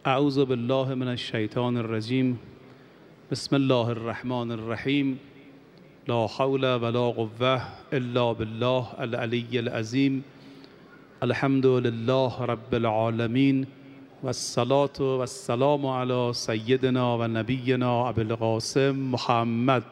اعوذ بالله من الشیطان الرجیم. بسم الله الرحمن الرحیم. لا حول ولا قوة الا بالله العلی العظیم. الحمد لله رب العالمین والصلاة والسلام علی سیدنا و نبینا ابی القاسم محمد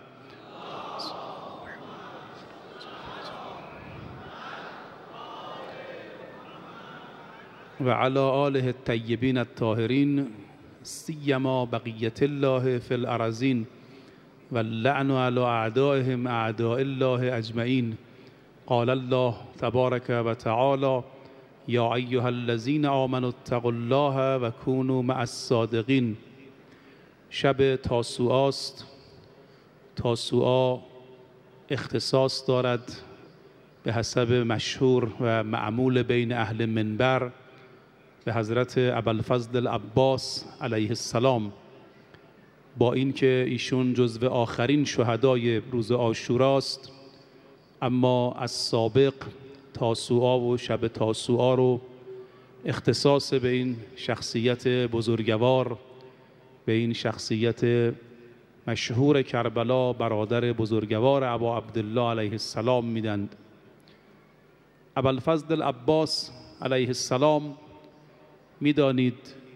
و علی آله الطیبین الطاهرین سیما بقیة الله فی الارضین واللعن علی اعدائهم اعداء الله اجمعین. قال الله تبارک و تعالی یا ایها الذین آمنوا اتقوا الله و کونوا مع الصادقین. شب تاسوعا است. تاسوعا اختصاص دارد به حسب مشهور و معمول بین اهل منبر به حضرت ابوالفضل العباس علیه السلام. با اینکه ایشون جزو آخرین شهدای روز عاشورا است، اما از سابق تاسوعا و شب تاسوعا رو اختصاص به این شخصیت بزرگوار، به این شخصیت مشهور کربلا، برادر بزرگوار ابا عبدالله علیه السلام میدند. ابوالفضل العباس علیه السلام میدانید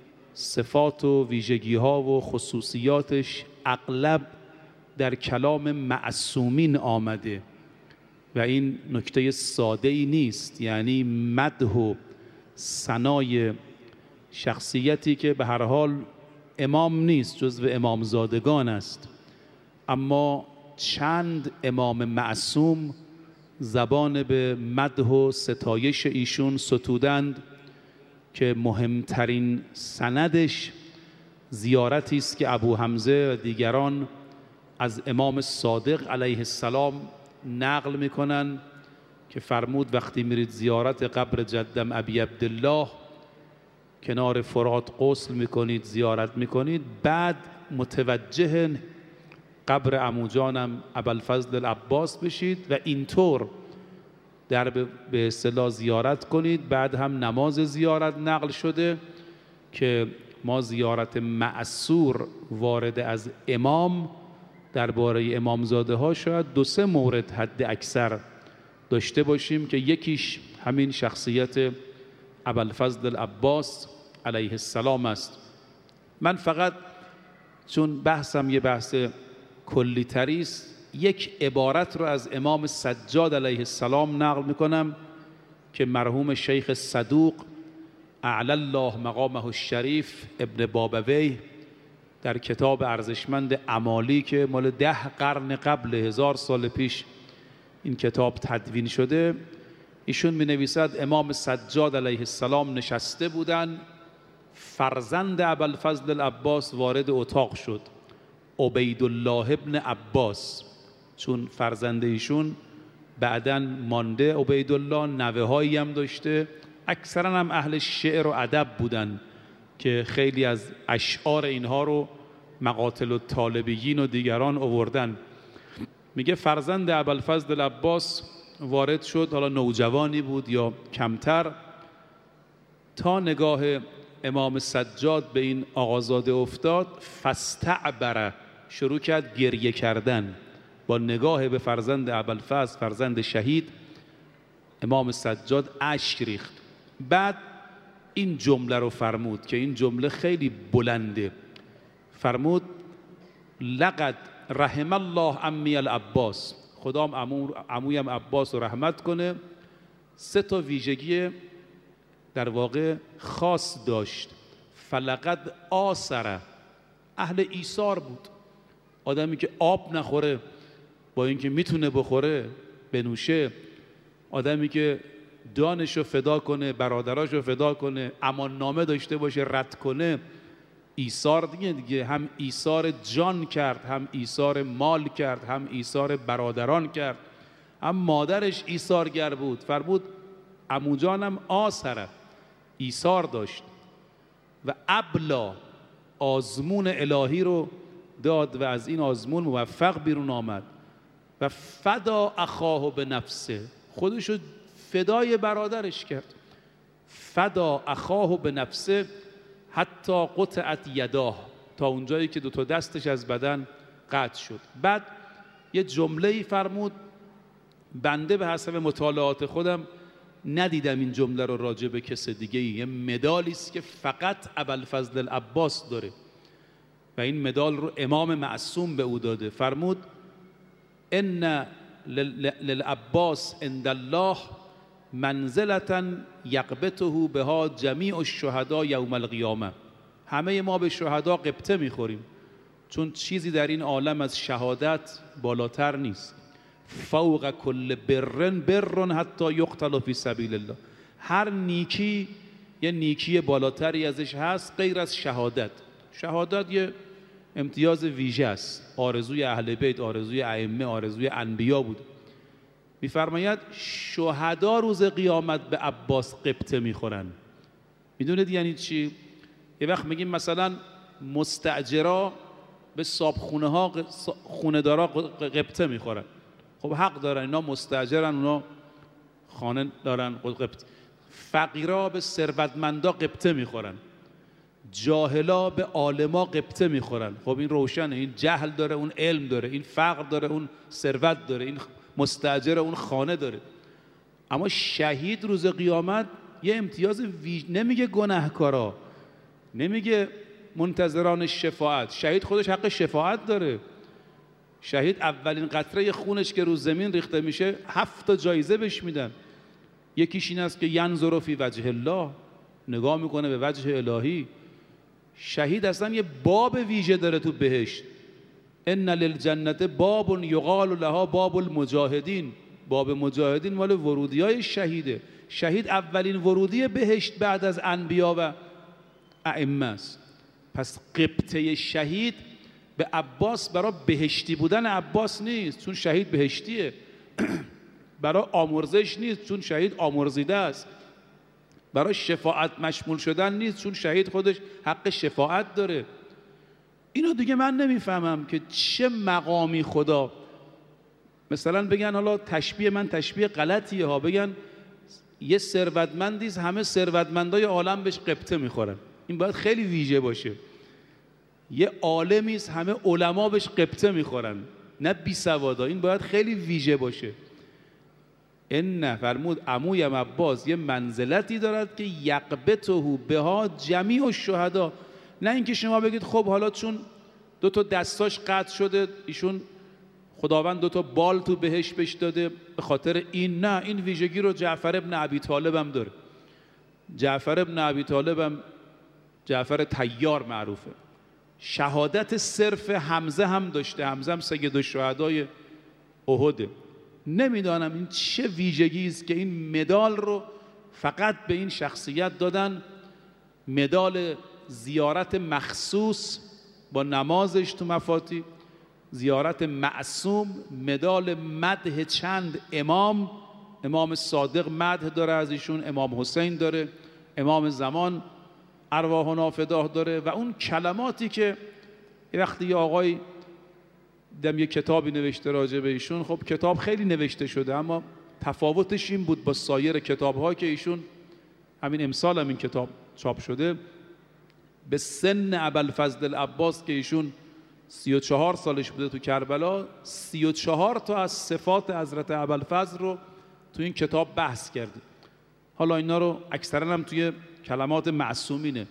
صفات و ویژگی ها و خصوصیاتش اغلب در کلام معصومین آمده و این نکته ساده ای نیست، یعنی مدح و ثنای شخصیتی که به هر حال امام نیست، جزو امامزادگان است، اما چند امام معصوم زبان به مدح و ستایش ایشون ستودند که مهمترین سندش زیارتی است که ابو حمزه و دیگران از امام صادق علیه السلام نقل میکنن که فرمود وقتی میرید زیارت قبر جدم ابی عبدالله کنار فرات غسل میکنید، زیارت میکنید، بعد متوجه قبر عمو جانم ابوالفضل العباس بشید و اینطور در به اصطلاح زیارت کنید. بعد هم نماز زیارت نقل شده که ما زیارت معصور وارد از امام درباره امامزاده ها شاید 2-3 مورد حد اکثر داشته باشیم که یکیش همین شخصیت ابوالفضل العباس علیه السلام است. من فقط چون بحثم یه بحث کلی تری است، یک عبارت رو از امام سجاد علیه السلام نقل میکنم که مرحوم شیخ صدوق اعلی الله مقامه الشریف ابن بابویه در کتاب ارزشمند امالی که مال 10 قرن قبل، 1000 سال پیش این کتاب تدوین شده، ایشون می نویسد امام سجاد علیه السلام نشسته بودن، فرزند ابوالفضل العباس وارد اتاق شد، عبیدالله ابن عباس، چون فرزند ایشون بعداً مانده عبیدالله، نوه هایی هم داشته، اکثرا هم اهل شعر و ادب بودن که خیلی از اشعار اینها رو مقاتل الطالبیین و دیگران آوردن. میگه فرزند ابوالفضل العباس وارد شد، حالا نوجوانی بود یا کمتر، تا نگاه امام سجاد به این آقازاده افتاد، فاستعبر، شروع کرد گریه کردن. با نگاه به فرزند ابوالفضل، فرزند شهید، امام سجاد اشک ریخت. بعد این جمله رو فرمود که این جمله خیلی بلنده. فرمود لقد رحم الله عمی العباس، خدا عمویم عباس رو رحمت کنه. 3 تا ویژگی در واقع خاص داشت. فلقد آثر، اهل ایثار بود، آدمی که آب نخوره با اینکه میتونه بخوره بنوشه، آدمی که دانشو فدا کنه، برادراشو فدا کنه، امان نامه داشته باشه رد کنه. ایثار دیگه هم ایثار جان کرد، هم ایثار مال کرد، هم ایثار برادران کرد، هم مادرش ایثارگر بود. فرمود عمو جانم آثره، ایثار داشت و ابلا، آزمون الهی رو داد و از این آزمون موفق بیرون آمد. و فدا اخاه به نفسه، خودشو فدای برادرش کرد. فدا اخاه به نفسه، حتی قطعت یداه، تا اونجایی که 2 دستش از بدن قطع شد. بعد یه جمله‌ای فرمود، بنده به حسب مطالعات خودم ندیدم این جمله رو راجع به کس دیگه ای. یه مدالی است که فقط ابوالفضل العباس داره و این مدال رو امام معصوم به او داده. فرمود ان للعباس عند الله منزلة یقبته بها جمیع الشهداء یوم القیامه. همه ما به شهدا قبطه میخوریم، چون چیزی در این عالم از شهادت بالاتر نیست. فوق کل بر حتی یقتل فی سبیل الله. هر نیکی یه نیکی بالاتری ازش هست غیر از شهادت. شهادت یه امتیاز ویژه است، آرزوی اهل بیت، آرزوی ائمه، آرزوی انبیا بود. میفرماید شهدا روز قیامت به عباس قبطه میخورن. میدونید یعنی چی؟ یه وقت میگیم مثلا مستاجرا به صابخونه ها خونه دارا قبطه میخورن. خب حق دارن، اینا مستاجرن، اونا خانه دارن قبطه. فقیرا به ثروتمندا قبطه میخورن، جاهلا به عالما قبطه میخورن. خب این روشنه، این جهل داره، اون علم داره، این فقر داره، اون ثروت داره، این مستاجر، اون خانه داره. اما شهید روز قیامت یه امتیاز نمیگه گناهکارا، نمیگه منتظران شفاعت. شهید خودش حق شفاعت داره. شهید اولین قطره خونش که رو زمین ریخته میشه 7 جایزه بهش میدن. یکیش این است که ینظر فی وجه الله، نگاه میکنه به وجه الهی. شهید اصلا یه باب ویژه داره تو بهشت. ان للجنة باب یقال لها باب المجاهدین. باب مجاهدین مال ورودیای شهیده. شهید اولین ورودی بهشت بعد از انبیا و ائمه است. پس قبطه شهید به عباس برای بهشتی بودن عباس نیست، چون شهید بهشتیه. برای آمرزش نیست، چون شهید آمرزیده است. برای شفاعت مشمول شدن نیست، چون شهید خودش حق شفاعت داره. اینو دیگه من نمیفهمم که چه مقامی خدا. مثلا بگن، حالا تشبیه من تشبیه غلطیه ها، بگن یه ثروتمندی است همه ثروتمندای عالم بهش قبطه میخورن. این باید خیلی ویژه باشه. یه عالمی است همه علما بهش قبطه میخورن، نه بی سوادا. این باید خیلی ویژه باشه. این فرمود عمویم عباس یه منزلتی دارد که یقبته بها جمیع الشهدا. نه اینکه شما بگید خب حالا چون 2 دستاش قطع شده، ایشون خداوند 2 بال تو بهش بهش داده به خاطر این. نه، این ویژگی رو جعفر ابن ابی طالب هم داره. جعفر ابن ابی طالب هم جعفر طیار معروفه. شهادت صرف حمزه هم داشته. حمزه هم سید الشهدای احده. نمیدانم این چه ویژگی است که این مدال رو فقط به این شخصیت دادن. مدال زیارت مخصوص با نمازش تو مفاتی، زیارت معصوم، مدال مدح چند امام صادق مدح داره از ایشون، امام حسین داره، امام زمان ارواحنا فداه داره. و اون کلماتی که وقتی یه آقای دیدم یه کتابی نوشته راجع به ایشون، خب کتاب خیلی نوشته شده اما تفاوتش این بود با سایر کتاب‌ها که ایشون همین امسال هم این کتاب چاپ شده، به سن ابوالفضل العباس که ایشون 34 سالش بوده تو کربلا، 34 تا از صفات حضرت ابوالفضل رو تو این کتاب بحث کرده. حالا اینا رو اکثرا هم توی کلمات معصومینه.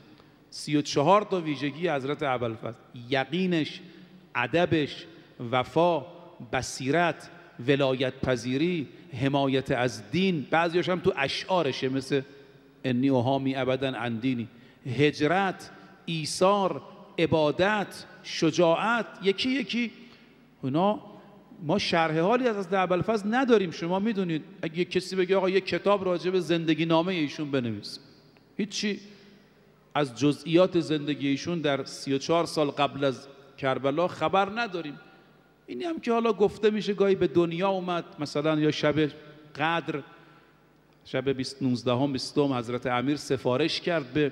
34 تا ویژگی حضرت ابوالفضل: یقینش، ادبش، وفا، بصیرت، ولایت پذیری، حمایت از دین. بعضیاش هم تو اشعارشه، مثل انی احامی ابدا عن دینی. هجرت، ایثار، عبادت، شجاعت، یکی یکی اونا. ما شرح حالی از ابوالفضل نداریم. شما میدونید اگه کسی بگه آقا یک کتاب راجع به زندگی نامه ایشون بنویس، هیچی از جزئیات زندگی ایشون در 34 سال قبل از کربلا خبر نداریم. اینی هم که حالا گفته میشه گاهی به دنیا اومد، مثلا یا شب قدر، شب 19 20 حضرت امیر سفارش کرد به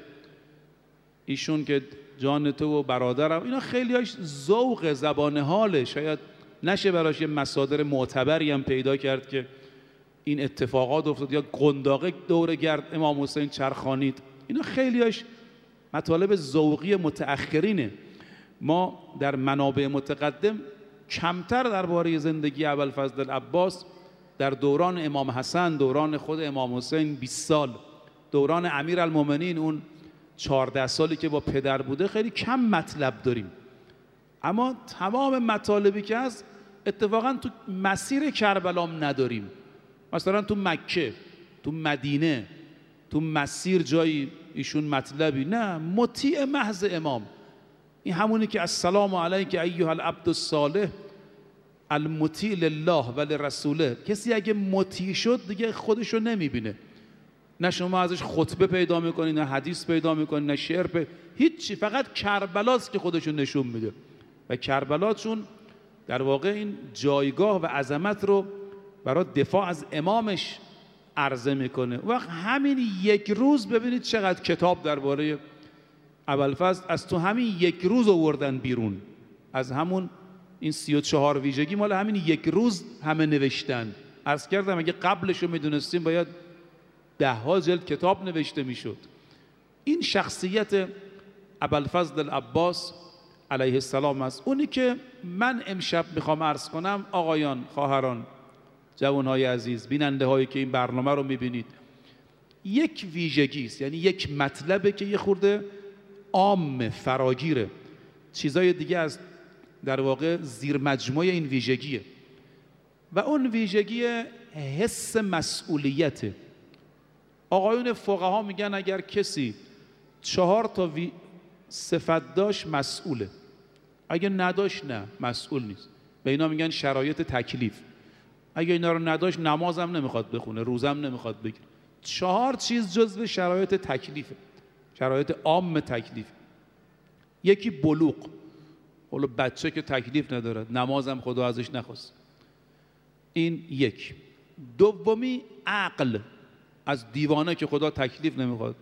ایشون که جان تو و برادرم. اینا خیلی هاش ذوق زبان حاله، شاید نشه براش یه مصادر معتبری هم پیدا کرد که این اتفاقات افتاد، یا قنداقه دور گرد امام حسین چرخانید. اینا خیلی هاش مطالب ذوقی متأخرینه. ما در منابع متقدم کمتر درباره زندگی ابوالفضل العباس در دوران امام حسن، دوران خود امام حسین 20 سال، دوران امیرالمومنین اون 14 سالی که با پدر بوده خیلی کم مطلب داریم. اما تمام مطالبی که هست اتفاقا تو مسیر کربلا نداریم. مثلا تو مکه، تو مدینه، تو مسیر جایی ایشون مطلبی نه، مطیع محض امام. این همونی که السلام علیک ایها العبد الصالح المطیع لله و لرسوله. کسی اگه مطیع شد دیگه خودشو نمیبینه، نه شما ازش خطبه پیدا میکنید، نه حدیث پیدا میکنید، نه شعر هیچی، فقط کربلاست که خودشو نشون میده. و کربلا چون در واقع این جایگاه و عظمت رو برای دفاع از امامش عرضه میکنه. وقت همین یک روز ببینید چقدر کتاب درباره ابوالفضل از تو همین یک روز آوردن بیرون. از همون این 34 ویژگی مال همین یک روز همه نوشتن. عرض کردم اگه قبلش رو میدونستیم باید 10 جلد کتاب نوشته میشد. این شخصیت ابوالفضل العباس علیه السلام است. اونی که من امشب میخوام عرض کنم، آقایان، خواهران، جوانهای عزیز، بیننده هایی که این برنامه رو میبینید، یک ویژگی است، یعنی یک مطلبه که یه خورده عام، فراگیره، چیزای دیگه از در واقع زیر مجموعه این ویژگیه. و اون ویژگی حس مسئولیته. آقایون فقها میگن اگر کسی 4 صفت داشت مسئوله، اگه نداشت نه مسئول نیست. به اینا میگن شرایط تکلیف. اگه اینا رو نداشت نمازم نمیخواد بخونه، روزم نمیخواد بگیره. 4 چیز جزو شرایط تکلیفه، شرایط عام تکلیف. یکی بلوغ، حالا بچه که تکلیف نداره، نمازم خدا ازش نخواست، این یک. دومی عقل، از دیوانه که خدا تکلیف نمیخواد.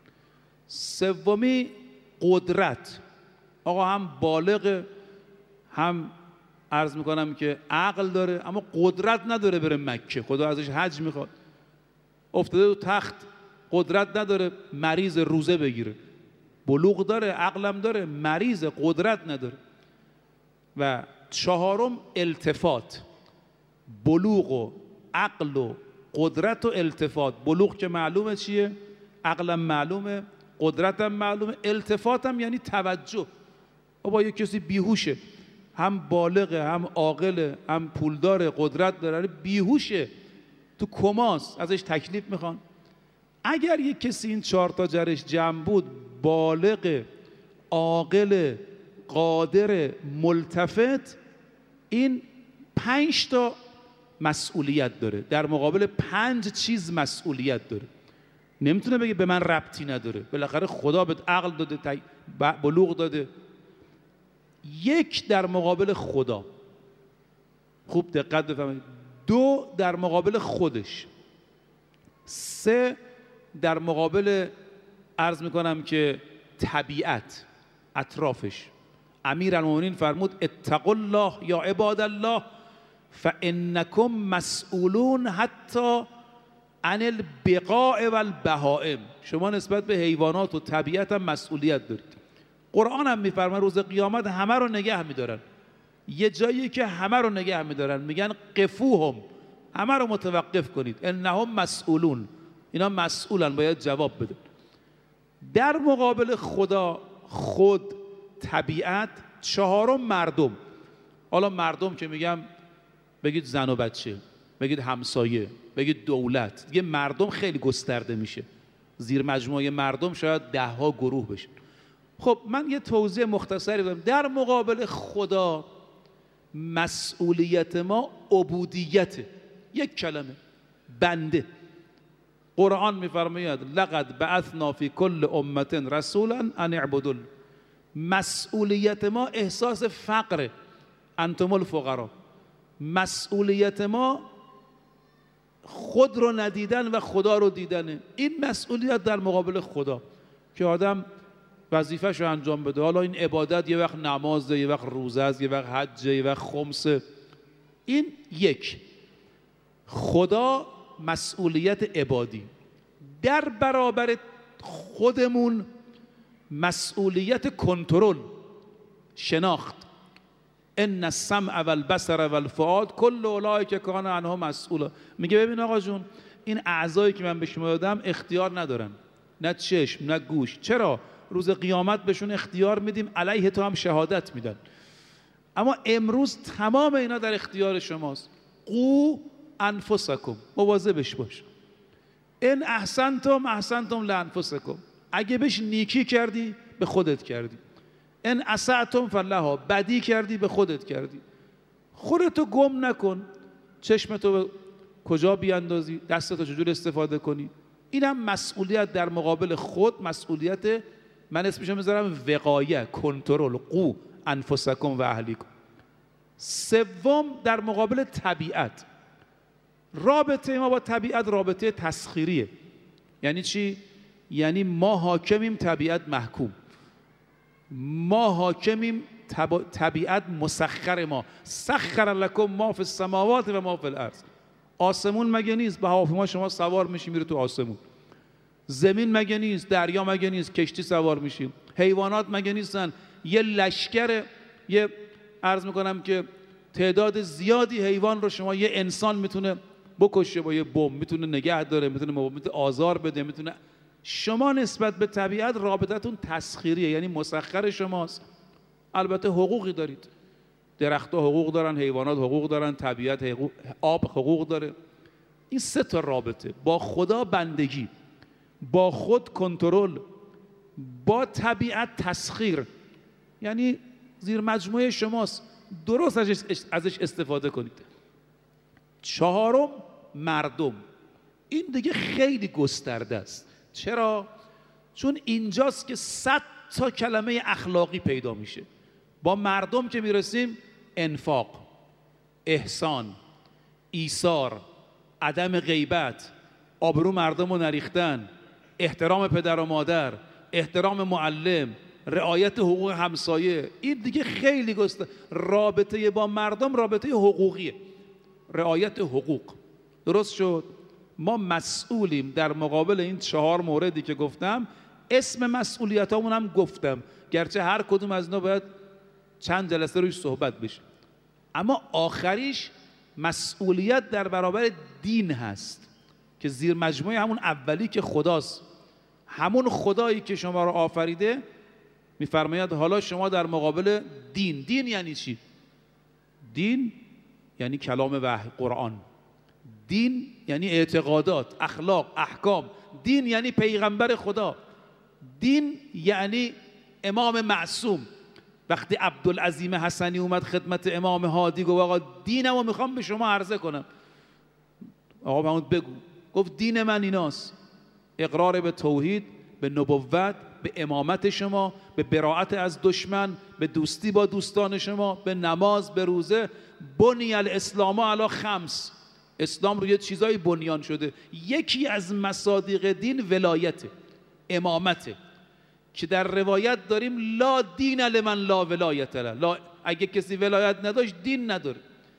سومی قدرت، آقا هم بالغ، هم عرض میکنم که عقل داره اما قدرت نداره بره مکه، خدا ازش حج میخواد. افتاده تو تخت، قدرت نداره مریض روزه بگیره. بلوغ داره، عقلم داره، مریض، قدرت نداره. و 4 التفات، بلوغ و عقل و قدرت و التفات. بلوغ که معلومه چیه، عقلم معلومه، قدرتم معلومه، التفاتم یعنی توجه. بابا یه کسی بیهوشه، هم بالغه، هم عاقله، هم پولداره، قدرت داره، بیهوشه، تو کماست، ازش تکلیف میخوان. اگر یک کسی این 4 جرش جمع بود، بالغ، عاقل، قادر، ملتفت، این 5 مسئولیت داره، در مقابل 5 چیز مسئولیت داره. نمیتونه بگه به من ربطی نداره، بالاخره خدا بهت عقل داده، بلوغ داده. 1 در مقابل خدا، خوب دقت بفرمایید. 2 در مقابل خودش. 3 در مقابل عرض میکنم که طبیعت، اطرافش. امیرالمومنین فرمود اتقوا الله یا عباد الله فانکم مسئولون حتی عن البقاء و البهائم. شما نسبت به حیوانات و طبیعت هم مسئولیت دارید. قرآن هم میفرماید روز قیامت همه رو نگه میدارن. یه جایی که همه رو نگه میدارن میگن قفوهم، همه رو متوقف کنید، انهم مسئولون، اینا مسئولن، باید جواب بدن. در مقابل خدا، خود، طبیعت. 4 مردم. حالا مردم که میگم بگید زن و بچه، بگید همسایه، بگید دولت، دیگه مردم خیلی گسترده میشه، زیر مجموعه مردم شاید 10 گروه بشه. خب من یه توضیح مختصری بدم. در مقابل خدا مسئولیت ما عبودیته، یک کلمه، بنده. قرآن میفرماید لقد بعثنا فی کل امة رسولا ان اعبدوا. مسئولیت ما احساس فقر، انتم الفقراء. مسئولیت ما خود رو ندیدن و خدا رو دیدنه. این مسئولیت در مقابل خدا که آدم وظیفه‌ش رو انجام بده. حالا این عبادت یه وقت نمازه، یه وقت روزه است، یه وقت حجه، یه وقت خمسه. این 1. خدا مسئولیت عبادی. در برابر خودمون مسئولیت کنترل، شناخت. ان السمع و البصر و الفؤاد کل اولئک کان عنه مسئولا. میگه ببین آقا جون، این اعضایی که من به شما دادم اختیار ندارن، نه چشم نه گوش. چرا؟ روز قیامت بهشون اختیار میدیم، علیه تو هم شهادت میدن. اما امروز تمام اینا در اختیار شماست. قو انفسکم، مواظبش باش. ان احسنتم احسنتم لانفسکم، اگه بهش نیکی کردی به خودت کردی. ان اسأتم فلها، بدی کردی به خودت کردی. خودتو گم نکن، چشمتو کجا بیاندازی، دستتو چجور استفاده کنی. این هم مسئولیت در مقابل خود، مسئولیت، من اسمشو میذارم وقایه، کنترل. قو انفسکم و اهلیکم. سوم در مقابل طبیعت. رابطه ما با طبیعت رابطه تسخیریه. یعنی چی؟ یعنی ما حاکمیم، طبیعت محکوم. ما حاکمیم، طبیعت مسخر ما. سخر لکم ما فی السماوات و ما فی الارض. آسمون مگه نیست؟ به هواپیما شما سوار میشی میره تو آسمون. زمین مگه نیست؟ دریا مگه نیست؟ کشتی سوار میشیم. حیوانات مگه نیستن؟ یه لشکر، یه عرض میکنم که تعداد زیادی حیوان رو شما یه انسان میتونه بکشه با یه بمب، میتونه نگه داره، میتونه آزار بده، میتونه. شما نسبت به طبیعت رابطتون تسخیریه، یعنی مسخر شماست. البته حقوقی دارید، درختها حقوق دارن، حیوانات حقوق دارن، طبیعت حقوق، آب حقوق داره. این سه تا رابطه: با خدا بندگی، با خود کنترل، با طبیعت تسخیر. یعنی زیر مجموعه شماست، درست ازش استفاده کنید. چهارم مردم. این دیگه خیلی گسترده است. چرا؟ چون اینجاست که 100 تا کلمه اخلاقی پیدا میشه. با مردم که میرسیم، انفاق، احسان، ایثار، عدم غیبت، آبرو مردم رو نریختن، احترام پدر و مادر، احترام معلم، رعایت حقوق همسایه. این دیگه خیلی گسترده. رابطه با مردم رابطه حقوقیه، رعایت حقوق. درست شد؟ ما مسئولیم در مقابل این 4 موردی که گفتم. اسم مسئولیت هامون هم گفتم، گرچه هر کدوم از اینا باید چند جلسه روش صحبت بشه. اما آخریش مسئولیت در برابر دین هست که زیر مجموعه همون اولی که خداست. همون خدایی که شما رو آفریده میفرماید حالا شما در مقابل دین. دین یعنی چی؟ دین یعنی کلام وحی، قرآن. دین یعنی اعتقادات، اخلاق، احکام. دین یعنی پیغمبر خدا. دین یعنی امام معصوم. وقتی عبدالعظیم حسنی اومد خدمت امام هادی گفت آقا دینمو میخوام به شما عرضه کنم، آقا فرمود بگو. گفت دین من ایناست: اقرار به توحید، به نبوت، به امامت شما، به براءت از دشمن، به دوستی با دوستان شما، به نماز، به روزه. بنی الاسلام علی 5. اسلام روی چیزای بنیان شده. یکی از مصادیق دین ولایت، امامته، که در روایت داریم لا دین لمن لا ولایت له. اگه کسی ولایت نداشت دین نداره.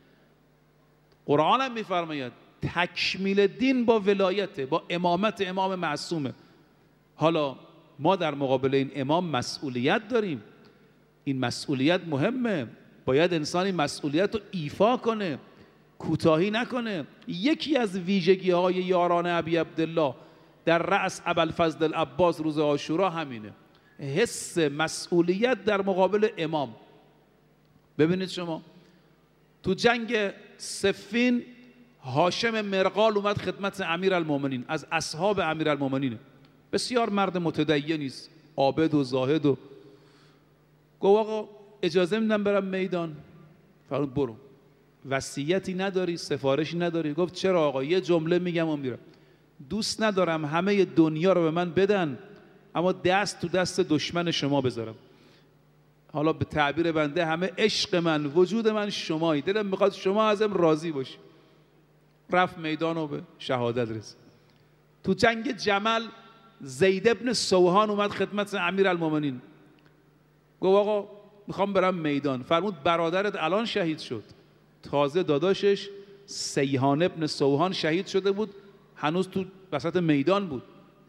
قرآن هم میفرماید تکمیل دین با ولایته، با امامت امام معصومه. حالا ما در مقابل این امام مسئولیت داریم. این مسئولیت مهمه، باید انسان این مسئولیت رو ایفا کنه، کوتاهی نکنه. یکی از ویژگی های یاران ابی عبدالله در رأس ابوالفضل العباس روز عاشورا همینه، حس مسئولیت در مقابل امام. ببینید شما تو جنگ صفین هاشم مرغال اومد خدمت امیرالمومنین، از اصحاب امیرالمومنین، بسیار مرد متدینی است، عابد و زاهد. و گفت آقا اجازه میدم برم میدان. فرمود برو. وصیتی نداری، سفارشی نداری؟ گفت چرا آقا؟ یه جمله میگم و میرم. دوست ندارم همه دنیا رو به من بدن اما دست تو دست دشمن شما بذارم. حالا به تعبیر بنده همه عشق من، وجود من شمایی، دلم میخواد شما ازم راضی باشی. رفت میدان و به شهادت رسید. تو جنگ جمل زید ابن سوحان اومد خدمت امیرالمومنین، گفت آقا میخوام برم میدان. فرمود برادرت الان شهید شد، تازه داداشش سیحان ابن سوحان شهید شده بود، هنوز تو وسط میدان بود.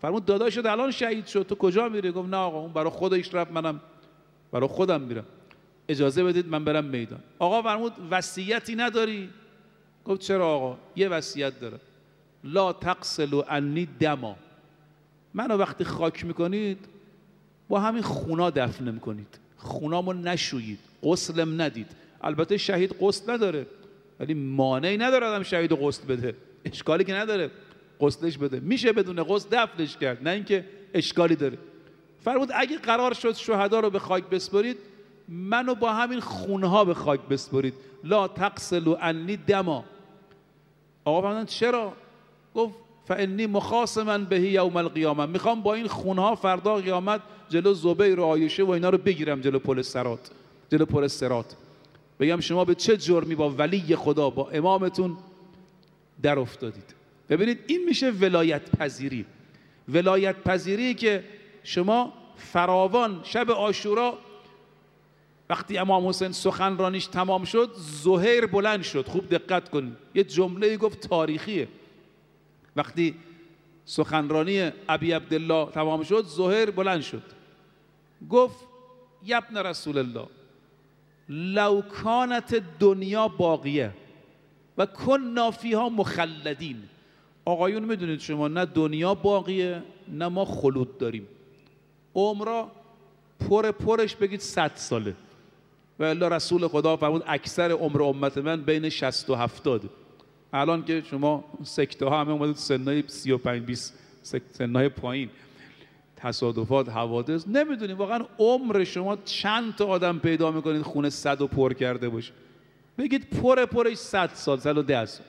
فرمود داداشت الان شهید شد، تو کجا میری؟ گفت نه آقا، اون برای خودش رفت، منم برای خودم میرم، اجازه بدید من برم میدان. آقا فرمود وصیتی نداری؟ گفت چرا آقا؟ یه وصیت داره، لا تغسلوا عنی دما، منو وقتی خاک میکنید با همین خونا دفنم کنید، خونامو نشویید، غسلم ندید. البته شهید غسل نداره، ولی مانعی نداره آدم شهید غسل بده، اشکالی که نداره غسلش بده، میشه بدون غسل دفنش کرد، نه اینکه اشکالی داره. فرمود اگه قرار شد شهدا رو به خاک بسپرید، منو با همین خونها به خاک بسپرید، لا تغسلوا عنی دما. آقا فرمودن چرا؟ گفت فانی مخاصما به یوم القیامه، میخوام با این خونها فردا قیامت جلو زبیر و عایشه و اینا رو بگیرم جلو پل صراط، جلو پل صراط، بگم شما به چه جرمی با ولی خدا، با امامتون در افتادید. ببینید این میشه ولایت پذیری. ولایت پذیری که شما فراوان شب عاشورا وقتی امام حسین سخنرانیش تمام شد، زهیر بلند شد. خوب دقت کنید، یه جمله گفت تاریخیه. وقتی سخنرانی ابی عبدالله تمام شد، زهیر بلند شد گفت یبن رسول الله لو کانت دنیا باقیه و کنا فیها مخلدین. آقایون میدونید شما نه دنیا باقیه نه ما خلود داریم، عمرا پرش بگید 100 ساله، و الا رسول خدا فرمود اکثر عمر امت من بین 60 و 70. الان که شما سکته ها همه اومدید سنهای 35-20، سنهای پایین، تصادفات، حوادث، نمیدونیم واقعا عمر شما چند تا آدم پیدا میکنید خونه 100 و پر کرده باشه، بگید پرش 100 سال، 110 سال.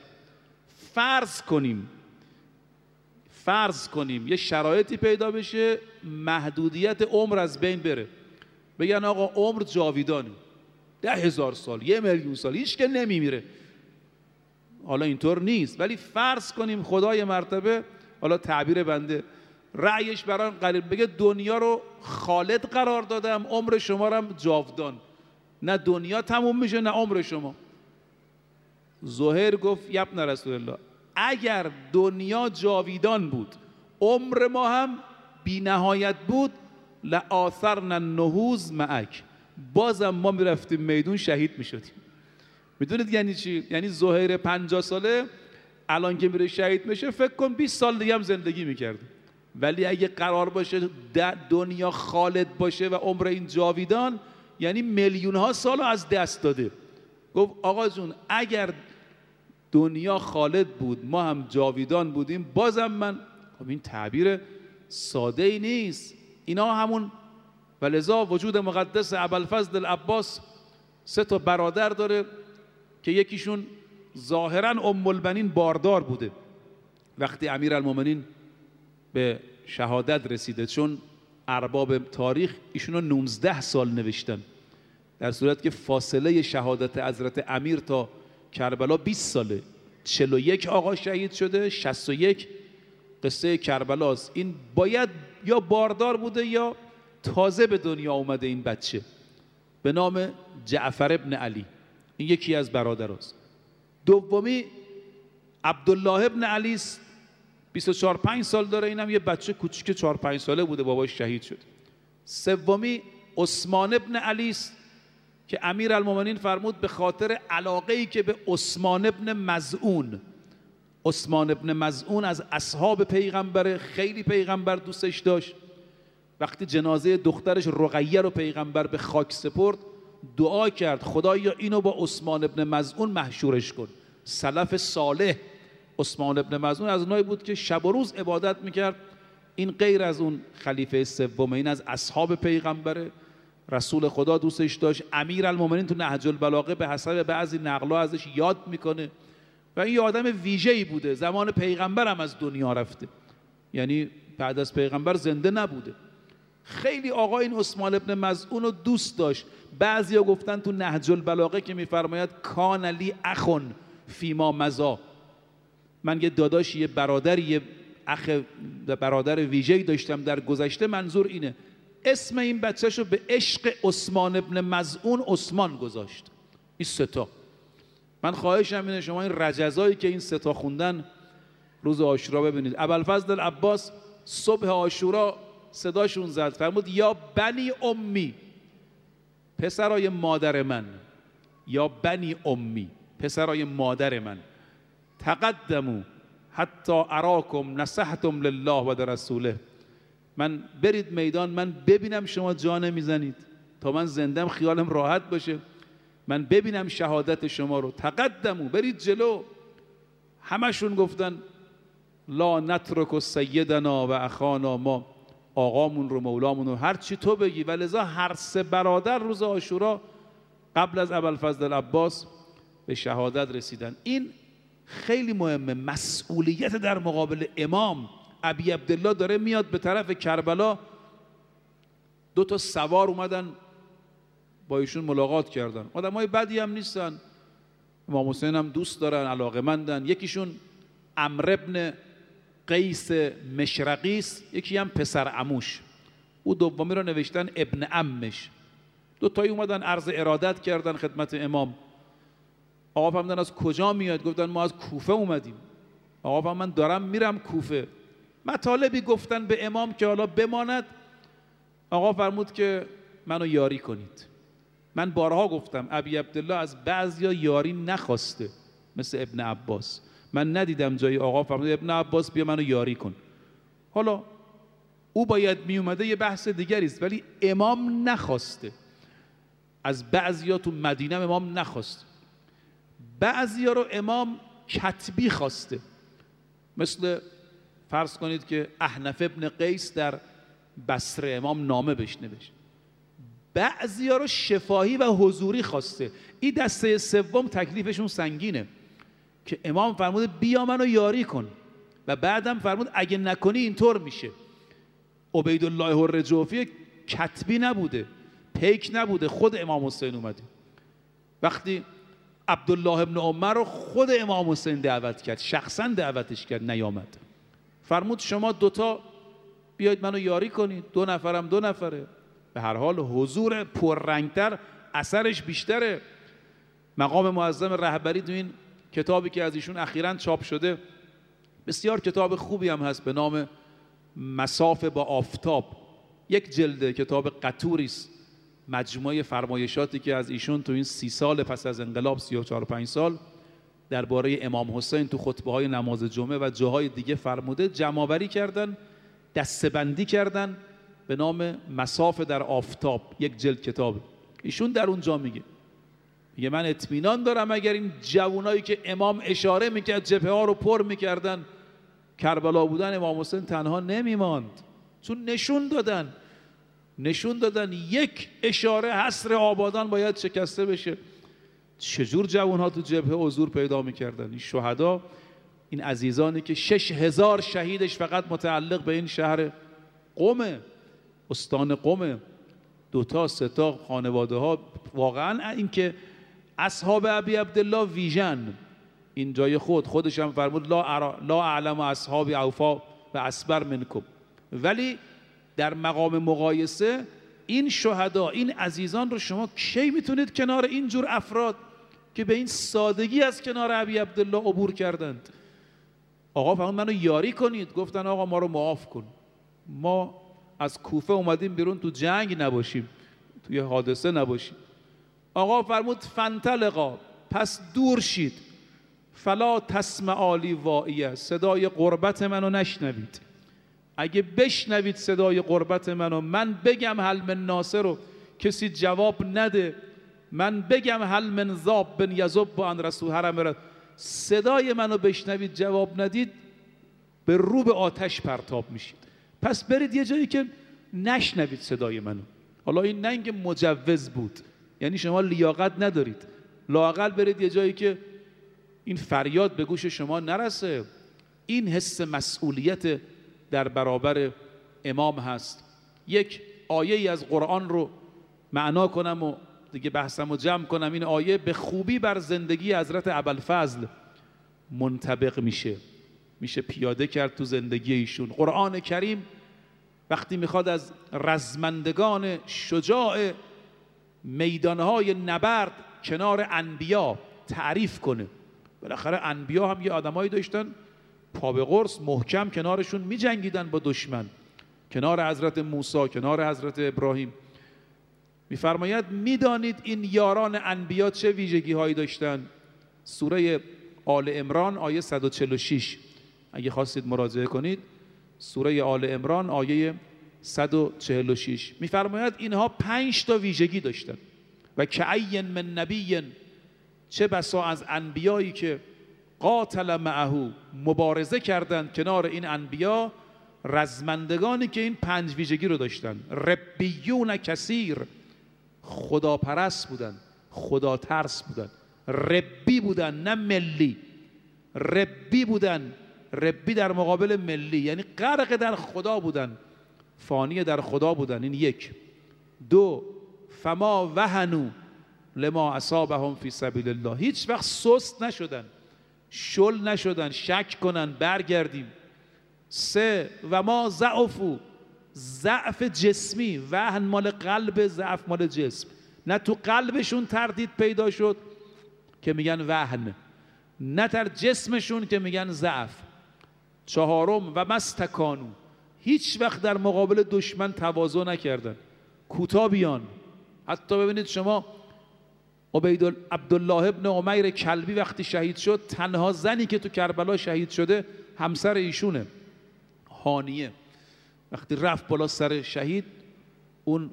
فرض کنیم یه شرایطی پیدا بشه محدودیت عمر از بین بره، بگن آقا عمر جاویدانه، 10,000 سال، 1,000,000 سال، هیچ که نمیمیره. حالا اینطور نیست، ولی فرض کنیم خدای مرتبه، حالا تعبیر بنده، رأیش برای قریب بگه دنیا رو خالد قرار دادم، عمر شما رو هم جاودان، نه دنیا تموم میشه نه عمر شما. زهیر گفت یبن رسول الله اگر دنیا جاویدان بود، عمر ما هم بی نهایت بود، لآثرنا النهوض معک، بازم ما میرفتیم میدون شهید میشدیم. میدونید یعنی چی؟ یعنی زهیر 50 ساله الان که میره شهید میشه، فکر کن 20 سال دیگه هم زندگی میکرد. ولی اگه قرار باشه دنیا خالد باشه و عمر این جاویدان، یعنی میلیون ها سال از دست داده. گفت آقا جون اگر دنیا خالد بود ما هم جاویدان بودیم، بازم من. خب این تعبیر ساده ای نیست، اینا همون. ولذا وجود مقدس ابوالفضل العباس 3 تا برادر داره که یکیشون ظاهرا ام البنین باردار بوده. وقتی امیرالمومنین به شهادت رسیده، چون ارباب تاریخ ایشونو 19 سال نوشتن، در صورت که فاصله شهادت حضرت امیر تا کربلا 20 ساله. 41 آقا شهید شده، 61 قصه کربلاست. این باید یا باردار بوده یا تازه به دنیا اومده این بچه، به نام جعفر ابن علی. این یکی از برادراست. دومی عبدالله ابن علی است، 24-25 سال داره، اینم یه بچه کوچیک 4-5 ساله بوده باباش شهید شد. سومی عثمان ابن علی است که امیرالمومنین فرمود به خاطر علاقه‌ای که به عثمان ابن مظعون، عثمان ابن مظعون از اصحاب پیغمبر، خیلی پیغمبر دوستش داشت، وقتی جنازه دخترش رقیه رو پیغمبر به خاک سپرد، دعا کرد خدایا اینو با عثمان ابن مظعون محشورش کن. سلف صالح عثمان ابن مظعون از اونایی بود که شب و روز عبادت میکرد. این غیر از اون خلیفه سوم، این از اصحاب پیغمبر، رسول خدا دوستش داشت. امیرالمومنین تو نهج البلاغه به حسب بعضی نقلا ازش یاد میکنه و این آدم ویژه‌ای بوده. زمان پیغمبر هم از دنیا رفته، یعنی بعد از پیغمبر زنده نبوده. خیلی آقا این عثمان ابن مظعون رو دوست داشت. بعضیا گفتن تو نهج البلاغه که میفرماید کان لی اخون فیما مضی، من یه داداشی، یه برادری، یه اخ برادر ویژه‌ای داشتم در گذشته، منظور اینه. اسم این بچه‌شو به عشق عثمان ابن مظعون عثمان گذاشت. این 3 تا. من خواهشم اینه شما این رجزایی که این 3 تا خوندن روز عاشورا ببینید. ابوالفضل العباس صبح عاشورا صداشون زد، فرمود یا بنی امی، پسرای مادر من، یا بنی امی، پسرای مادر من، تقدموا حتی اراکم نصحتم لله و لرسوله، من برید میدان، من ببینم شما جا نمیزنید، تا من زندم خیالم راحت باشه، من ببینم شهادت شما رو. تقدموا، برید جلو. همشون گفتن لا نترک سیدنا و اخانا، ما آقامون رو، مولامون رو، هر چی تو بگی. و لذا هر سه برادر روز عاشورا قبل از ابوالفضل العباس به شهادت رسیدن. این خیلی مهمه، مسئولیت در مقابل امام. ابی عبدالله داره میاد به طرف کربلا، 2 تا سوار اومدن با ایشون ملاقات کردن، آدمای بدی هم نیستن، امام حسین هم دوست دارن، علاقه‌مندن. یکیشون عمرو ابن قیس مشرقی است، یکی هم پسر عموش، او دومی رو نوشتن ابن عمش. 2 تایی اومدن عرض ارادت کردن خدمت امام. آقا فرمودن از کجا میاد؟ گفتن ما از کوفه اومدیم. آقا فرمود من دارم میرم کوفه. مطالبی گفتن به امام که حالا بماند. آقا فرمود که منو یاری کنید. من بارها گفتم ابی عبدالله از بعضیا یاری نخواسته، مثل ابن عباس. من ندیدم جایی آقا فرمود ابن عباس بیا منو یاری کن. حالا او باید می اومده یه بحث دیگری است، ولی امام نخواسته. از بعضیا تو مدینه امام نخواسته، بعضیا رو امام کتبی خواسته. مثل فرض کنید که احنف ابن قیس در بصره امام نامه بهش نوشت. بعضیا رو شفاهی و حضوری خواسته. این دسته سوم تکلیفشون سنگینه که امام فرموده بیا منو یاری کن، و بعدم فرمود اگه نکنی اینطور میشه. عبیدالله الرجوفی کتبی نبوده، پیک نبوده، خود امام حسین اومده. وقتی عبدالله ابن عمر رو خود امام حسین دعوت کرد، شخصا دعوتش کرد، نیامد. فرمود شما 2 تا بیاید منو یاری کنید، 2 نفرم 2 نفره. به هر حال حضور پررنگتر اثرش بیشتره. مقام معظم رهبری تو این کتابی که از ایشون اخیراً چاپ شده، بسیار کتاب خوبی هم هست به نام مساف با آفتاب، 1 جلد کتاب قطوری است، مجموعه فرمایشاتی که از ایشون تو این 30 سال پس از انقلاب، 34-5 سال درباره امام حسین تو خطبه‌های نماز جمعه و جاهای دیگه فرموده، جمع‌آوری کردن، دسته‌بندی کردن به نام مساف در آفتاب، 1 جلد کتاب. ایشون در اونجا میگه من اطمینان دارم اگر این جوانایی که امام اشاره میکرد جبهه ها رو پر میکردن، کربلا بودن امام حسین تنها نمیماند. چون نشون دادن 1 اشاره حصر آبادان باید شکسته بشه. چجور جوانها تو جبهه حضور پیدا میکردن؟ این شهدا، این عزیزانی که 6000 شهیدش فقط متعلق به این شهر قم، استان قم، 2 تا 3 تا خانواده ها. واقعا این که اصحاب ابی عبدالله ویژن، این جای خودش هم فرمود لا اعلم اصحاب اوفا و اصبر منکم. ولی در مقام مقایسه این شهدا، این عزیزان رو شما کی میتونید کنار این جور افراد که به این سادگی از کنار ابی عبدالله عبور کردند؟ آقا فرمود منو یاری کنید. گفتن آقا ما رو معاف کن، ما از کوفه اومدیم بیرون تو جنگ نباشیم، توی حادثه نباشیم. آقا فرمود فانطلقا، پس دور شید، فلا تسمعا لی واعیه، صدای قربت منو نشنوید. اگه بشنوید صدای قربت منو، من بگم هل من ناصر رو کسی جواب نده، من بگم هل من ذاب بن یذب عن رسول حرم، صدای منو بشنوید جواب ندید، به رو به آتش پرتاب میشید. پس برید یه جایی که نشنوید صدای منو. حالا این نه اینکه مجوز بود، یعنی شما لیاقت ندارید، لااقل برید یه جایی که این فریاد به گوش شما نرسه. این حس مسئولیت در برابر امام هست. 1 آیه از قرآن رو معنا کنم و دیگه بحثم رو جمع کنم. این آیه به خوبی بر زندگی حضرت ابوالفضل منطبق میشه پیاده کرد تو زندگی ایشون. قرآن کریم وقتی میخواد از رزمندگان شجاع میدانهای نبرد کنار انبیا تعریف کنه، بالاخره انبیا هم یه آدمایی داشتن پا به قرص محکم کنارشون می جنگیدن با دشمن، کنار حضرت موسی، کنار حضرت ابراهیم. میفرماید میدانید این یاران انبیا چه ویژگی هایی داشتن؟ سوره آل عمران آیه 146 اگه خواستید مراجعه کنید، سوره آل عمران آیه 146 میفرماید اینها 5 تا ویژگی داشتن. و کأی من نبی، چه بسا از انبیایی که قاتل معه، مبارزه کردند کنار این انبیا، رزمندگانی که این 5 ویژگی رو داشتن. ربیون کثیر، خداپرست بودن، خدا ترس بودن، ربی بودن نه ملی، ربی بودن. ربی در مقابل ملی یعنی غرق در خدا بودن، فانی در خدا بودن. این 1. 2 فما وهنوا لما اصابهم فی سبیل الله، هیچ وقت سست نشدن، شل نشدن، شک کنن برگردیم. 3 و ما ضعفوا، ضعف جسمی، وهن مال قلب، ضعف مال جسم، نه تو قلبشون تردید پیدا شد که میگن وهن، نه در جسمشون که میگن ضعف. 4 و مستکانو، هیچ وقت در مقابل دشمن تواضع نکردن، کوتاه بیان. حتی ببینید شما عبدالله ابن عمیر کلبی وقتی شهید شد، تنها زنی که تو کربلا شهید شده همسر ایشونه، هانیه. وقتی رفت بالا سر شهید، اون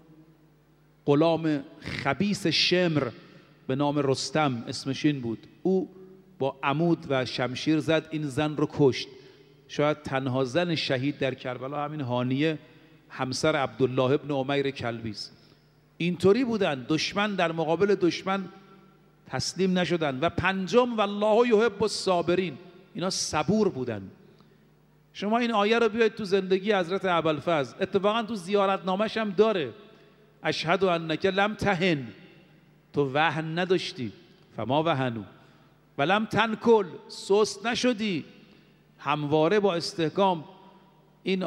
غلام خبیث شمر به نام رستم، اسمش این بود، او با عمود و شمشیر زد، این زن رو کشت. شاید تنها زن شهید در کربلا همین هانیه، همسر عبدالله ابن عمیر کلبی است. اینطوری بودن، دشمن در مقابل دشمن تسلیم نشدن. و 5 والله یحب الصابرین، اینا صبور بودن. شما این آیه رو بیاید تو زندگی حضرت ابوالفضل، اتفاقا تو زیارتنامه‌ش هم داره، اشهد انک لم تهن، تو وهن نداشتی، فما وهنوا ولم تنکل، سست نشدی، همواره با استحکام. این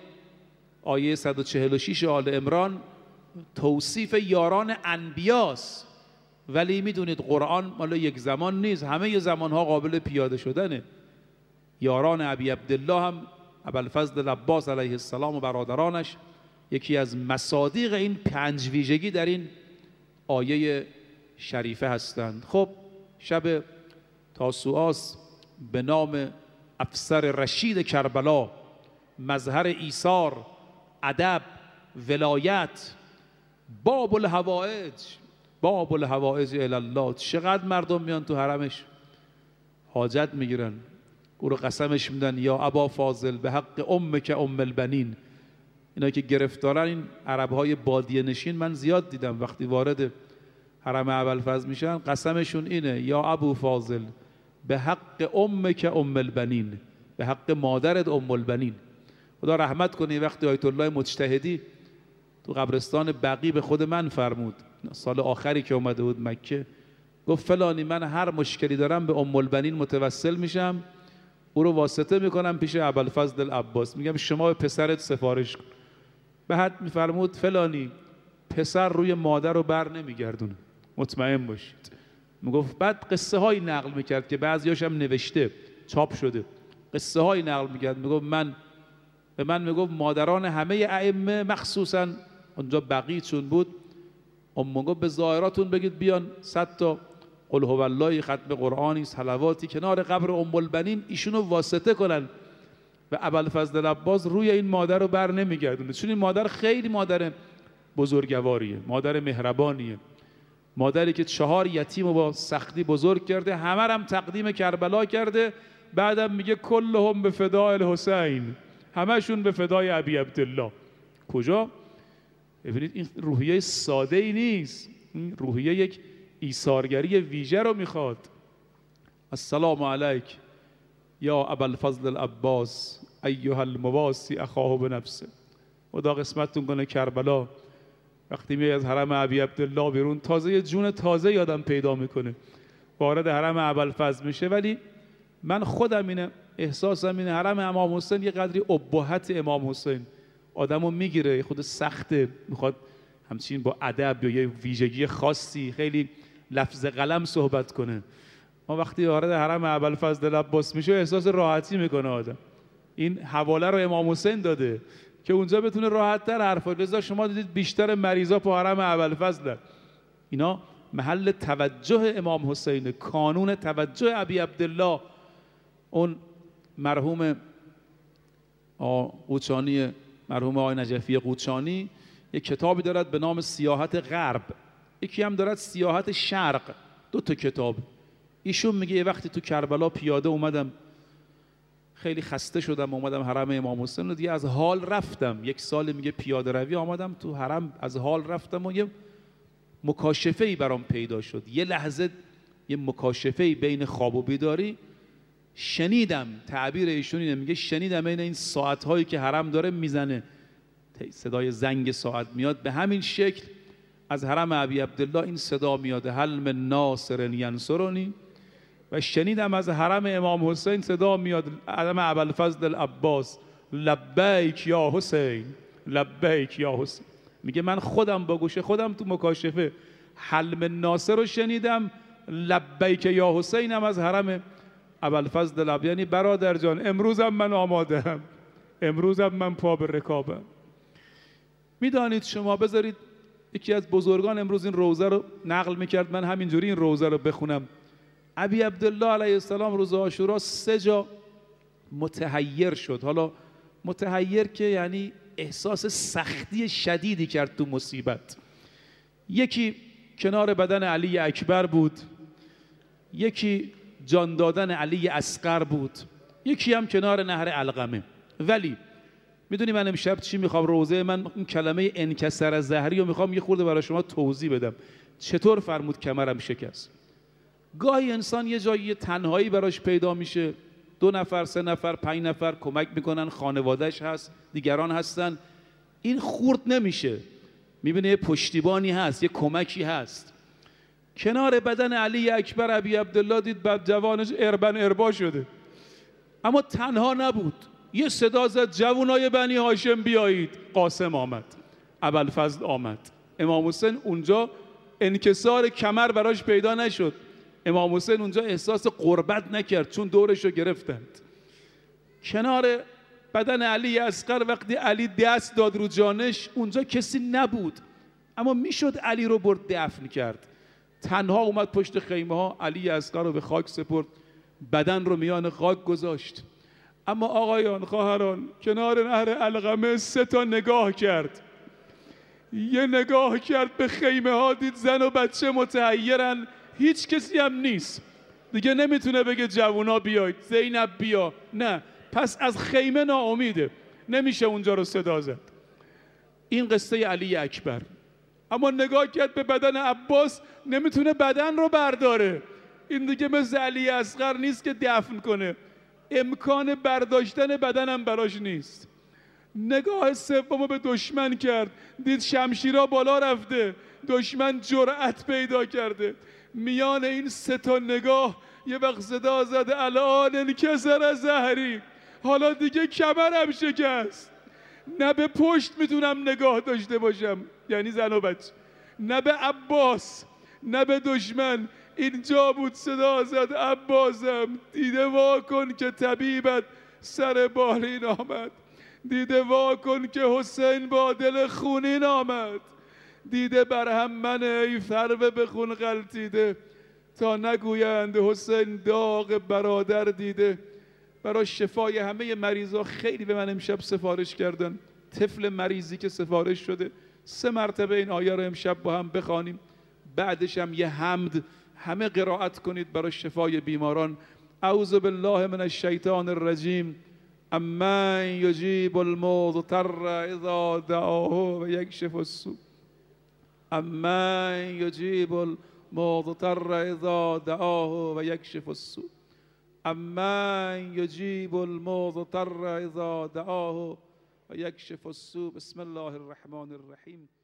آیه 146 آل عمران توصیف یاران انبیاست. ولی میدونید قرآن مال یک زمان نیست، همه زمانها قابل پیاده شدنه. یاران ابی عبدالله هم ابوالفضل العباس علیه السلام و برادرانش یکی از مصادیق این 5 ویژگی در این آیه شریفه هستند. خب شب تاسوعاست، به نام افسر رشید کربلا، مظهر ایثار، ادب، ولایت، باب الحوائج، باب الحوائج الی الله. چقدر مردم میان تو حرمش حاجت میگیرن، او رو قسمش میدن یا ابا فاضل به حق امک ام البنین. اینا که گرفتارن، این عربهای بادیه نشین، من زیاد دیدم وقتی وارد حرم ابوالفضل میشن قسمشون اینه، یا ابو فاضل به حق امک ام البنین، به حق مادرت ام البنین. خدا رحمت کنه. وقتی آیت الله مجتهدی تو قبرستان بقیع به خود من فرمود، سال آخری که اومده بود مکه، گفت فلانی من هر مشکلی دارم به ام البنین متوسل میشم، او رو واسطه میکنم پیش ابوالفضل العباس، میگم شما به پسرت سفارش کن. بعد میفرمود فلانی پسر روی مادر رو بر نمیگردونه، مطمئن باشید. میگفت بعد قصه هایی نقل میکرد که بعضیاش هم نوشته چاپ شده، قصه هایی نقل میکرد. میگفت به من میگفت مادران همه ائمه، مخصوصا اونجا بقیع چون بود، گفت به ظاهراتون بگید بیان 100 تا قل هو الله، ختم قرآنی، صلواتی کنار قبر ام البنین ایشونو واسطه کنن و ابوالفضل العباس روی این مادر رو بر نمیگردونه، چون این مادر خیلی مادر بزرگواریه، مادر مهربانیه، مادری که 4 یتیم رو با سختی بزرگ کرده، همه هم تقدیم کربلا کرده. بعدم میگه کلهم به فدای الحسین، همشون به فدای ابی عبدالله. کجا؟ ببینید این روحیه ساده ای نیست، این روحیه یک ایثارگری ویژه رو میخواد. السلام علیک یا ابوالفضل العباس ایها المواسی اخاه بنفسه. خدا قسمتتون کنه کربلا وقتی میای از حرم ابی عبدالله بیرون، تازه یه جون تازه یادم پیدا میکنه، وارد حرم ابوالفضل میشه. ولی من خودم اینه، احساسم اینه، حرم امام حسین یه قدری ابهت امام حسین آدمو میگیره، خود سخته، میخواد همچین با ادب یا یه ویژگی خاصی خیلی لفظ قلم صحبت کنه. ما وقتی وارد حرم ابوالفضل عباس میشه احساس راحتی میکنه آدم. این حواله رو امام حسین داده که اونجا بتونه راحت تر حرفا. لذا شما دیدید بیشتر مریضا تو حرم ابوالفضل، اینا محل توجه امام حسین، کانون توجه ابی عبدالله. اون مرحوم قوچانی، مرحوم آقای نجفی قوچانی، یک کتابی دارد به نام سیاحت غرب، یکی هم دارد سیاحت شرق، 2 تا کتاب. ایشون میگه یه وقتی تو کربلا پیاده اومدم، خیلی خسته شدم، اومدم حرم امام حسین و دیگه از حال رفتم. 1 سال میگه پیاده روی آمدم تو حرم، از حال رفتم و یه مکاشفه‌ای برام پیدا شد. یه لحظه یه مکاشفه‌ای بین خواب و بیداری شنیدم. تعبیر ایشون اینه، میگه شنیدم این ساعت‌هایی که حرم داره میزنه، صدای زنگ ساعت میاد، به همین شکل از حرم ابی عبدالله این صدا میاد، هل من ناصر ینصرنی. و شنیدم از حرم امام حسین صدا میاد، حرم ابوالفضل عباس، لبیک یا حسین، لبیک یا حسین. میگه من خودم با گوش خودم تو مکاشفه هل من ناصر رو شنیدم، لبیک یا حسینم از حرم ابوالفضل عباس. یعنی برادر جان امروزم من آماده‌ام، امروزم من پا به رکابم. میدانید شما، بذارید یکی از بزرگان امروز این روزه رو نقل میکرد، من همینجوری این روزه رو بخونم. ابی عبدالله علیه السلام روز عاشورا 3 جا متحیر شد. حالا متحیر که یعنی احساس سختی شدیدی کرد تو مصیبت. یکی کنار بدن علی اکبر بود، یکی جان دادن علی اصغر بود، یکی هم کنار نهر علقمه. ولی میدونی من امشب چی میخوام؟ روزه من این کلمه انکسر زهری رو میخوام یه خورده برای شما توضیح بدم. چطور فرمود کمرم شکست؟ گاهی انسان یه جایی تنهایی براش پیدا میشه، 2 نفر 3 نفر 5 نفر کمک میکنن، خانوادهش هست، دیگران هستن، این خورد نمیشه، میبینه یه پشتیبانی هست، یه کمکی هست. کنار بدن علی اکبر ابی عبدالله دید بعد جوانش اربن اربا شده، اما تنها نبود. یه صدا زد جوانای بنی هاشم بیایید. قاسم آمد، ابوالفضل آمد. امام حسین اونجا انکسار کمر براش پیدا نشد. امام حسین اونجا احساس غربت نکرد چون دورش رو گرفتند. کنار بدن علی اصغر وقتی علی دست داد رو جانش، اونجا کسی نبود، اما میشد علی رو برد دفن کرد. تنها اومد پشت خیمه ها، علی اصغر رو به خاک سپرد، بدن رو میان خاک گذاشت. اما آقایان خواهران، کنار نهر علقمه 3 تا نگاه کرد. یه نگاه کرد به خیمه ها، دید زن و بچه متحیرن، هیچ کسی هم نیست. دیگه نمیتونه بگه جوونا بیاید، زینب بیا، نه، پس از خیمه ناامیده، نمیشه اونجا رو صدا زد. این قصه علی اکبر. اما نگاه کرد به بدن عباس، نمیتونه بدن رو برداره. این دیگه مثل علی اصغر نیست که دفن کنه، امکان برداشتن بدنم براش نیست. نگاه سومو به دشمن کرد، دید شمشیرها بالا رفته، دشمن جرأت پیدا کرده. میان این 3 تا نگاه یه وقت صدا زد الان انکسر زهری، حالا دیگه کمرم شکست، نه به پشت میتونم نگاه داشته باشم، یعنی زن و بچه، نه به عباس نه به دشمن. اینجا بود صدا زد عباسم، دیده وا کن که طبیبت سر بالین آمد، دیده وا کن که حسین با دل خونین آمد، دیده بر هم من ای فربه به خون غلطیده، تا نگویند حسین داغ برادر دیده. برای شفای همه مریضا خیلی به من امشب سفارش کردن. طفل مریضی که سفارش شده 3 مرتبه این آیه رو امشب با هم بخوانیم، بعدش هم یه حمد همه قرائت کنید برای شفای بیماران. اعوذ بالله من الشیطان الرجیم. امن یجیب المضطر اذا دعاه و یکشف السوء. امن یجیب المضطر اذا دعاه و یکشف السوء. امن یجیب المضطر اذا دعاه و یکشف السوء. بسم الله الرحمن الرحیم.